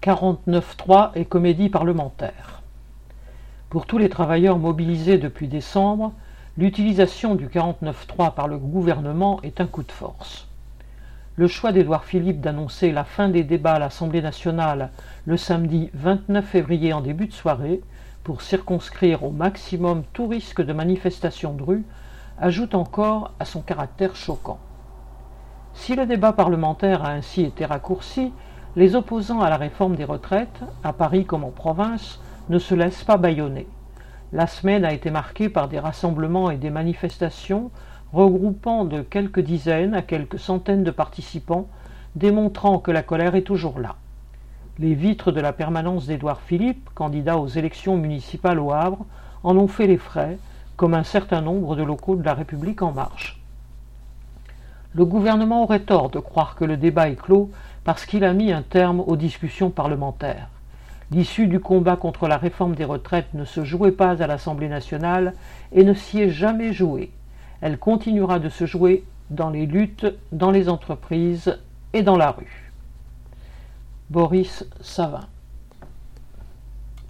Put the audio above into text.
49.3 et comédie parlementaire. Pour tous les travailleurs mobilisés depuis décembre, l'utilisation du 49.3 par le gouvernement est un coup de force. Le choix d'Édouard Philippe d'annoncer la fin des débats à l'Assemblée nationale le samedi 29 février en début de soirée, pour circonscrire au maximum tout risque de manifestation de rue, ajoute encore à son caractère choquant. Si le débat parlementaire a ainsi été raccourci, les opposants à la réforme des retraites, à Paris comme en province, ne se laissent pas bâillonner. La semaine a été marquée par des rassemblements et des manifestations regroupant de quelques dizaines à quelques centaines de participants, démontrant que la colère est toujours là. Les vitres de la permanence d'Édouard Philippe, candidat aux élections municipales au Havre, en ont fait les frais, comme un certain nombre de locaux de la République en marche. Le gouvernement aurait tort de croire que le débat est clos parce qu'il a mis un terme aux discussions parlementaires. L'issue du combat contre la réforme des retraites ne se jouait pas à l'Assemblée nationale et ne s'y est jamais jouée. Elle continuera de se jouer dans les luttes, dans les entreprises et dans la rue. Boris Savin.